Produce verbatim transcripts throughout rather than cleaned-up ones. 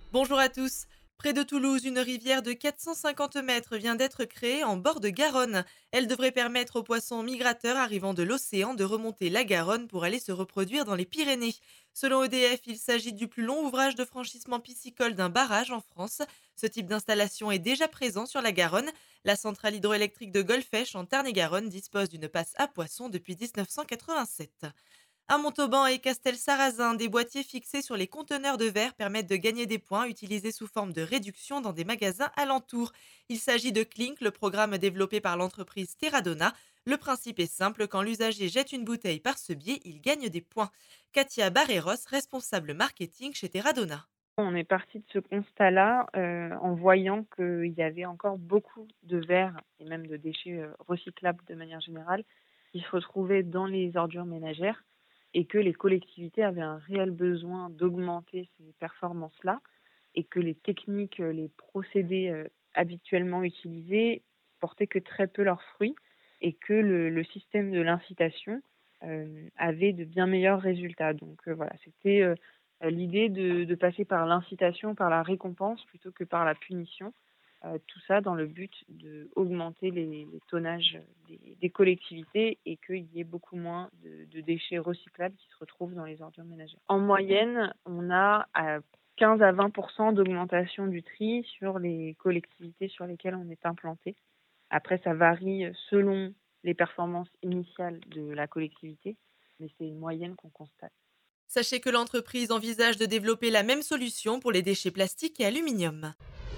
Bonjour à tous. Près de Toulouse, une rivière de quatre cent cinquante mètres vient d'être créée en bord de Garonne. Elle devrait permettre aux poissons migrateurs arrivant de l'océan de remonter la Garonne pour aller se reproduire dans les Pyrénées. Selon E D F, il s'agit du plus long ouvrage de franchissement piscicole d'un barrage en France. Ce type d'installation est déjà présent sur la Garonne. La centrale hydroélectrique de Golfech en Tarn-et-Garonne dispose d'une passe à poissons depuis mille neuf cent quatre-vingt-sept. À Montauban et Castel-Sarrazin, des boîtiers fixés sur les conteneurs de verre permettent de gagner des points utilisés sous forme de réduction dans des magasins alentours. Il s'agit de Clink, le programme développé par l'entreprise Terradona. Le principe est simple, quand l'usager jette une bouteille par ce biais, il gagne des points. Katia Barreros, responsable marketing chez Terradona. On est parti de ce constat-là, heu, en voyant qu'il y avait encore beaucoup de verre et même de déchets, heu, recyclables de manière générale, qui se retrouvaient dans les ordures ménagères et que les collectivités avaient un réel besoin d'augmenter ces performances-là et que les techniques, heu, les procédés, heu, habituellement utilisés portaient que très peu leurs fruits et que le le système de l'incitation, hem, avait de bien meilleurs résultats. Donc, heu, voilà, c'était, heu Heu, l'idée de de passer par l'incitation, par la récompense plutôt que par la punition, heu, tout ça dans le but d'augmenter les les tonnages des des collectivités et qu'il y ait beaucoup moins de de déchets recyclables qui se retrouvent dans les ordures ménagères. En moyenne, on a à quinze à vingt d'augmentation du tri sur les collectivités sur lesquelles on est implanté. Après ça varie, selon les performances initiales de la collectivité, mais c'est une moyenne qu'on constate. Sachez que l'entreprise envisage de développer la même solution pour les déchets plastiques et aluminium.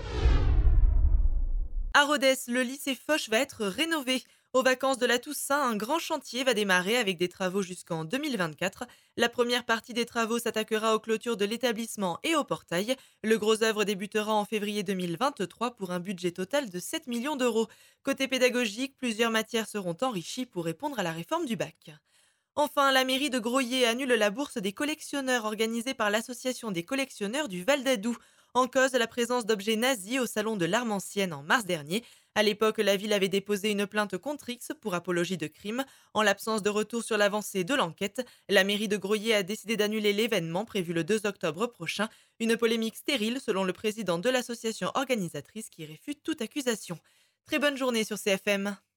À Rodez, le lycée Foch va être rénové. Aux vacances de la Toussaint, un grand chantier va démarrer avec des travaux jusqu'en deux mille vingt-quatre. La première partie des travaux s'attaquera aux clôtures de l'établissement et au portail. Le gros œuvre débutera en février deux mille vingt-trois pour un budget total de sept millions d'euros. Côté pédagogique, plusieurs matières seront enrichies pour répondre à la réforme du bac. Enfin, la mairie de Groyer annule la bourse des collectionneurs organisée par l'association des collectionneurs du Val d'Adoux. En cause, la présence d'objets nazis au salon de l'Arme ancienne en mars dernier. À l'époque, la ville avait déposé une plainte contre X pour apologie de crime. En l'absence de retour sur l'avancée de l'enquête, la mairie de Groyer a décidé d'annuler l'événement prévu le deux octobre prochain. Une polémique stérile selon le président de l'association organisatrice qui réfute toute accusation. Très bonne journée sur C F M.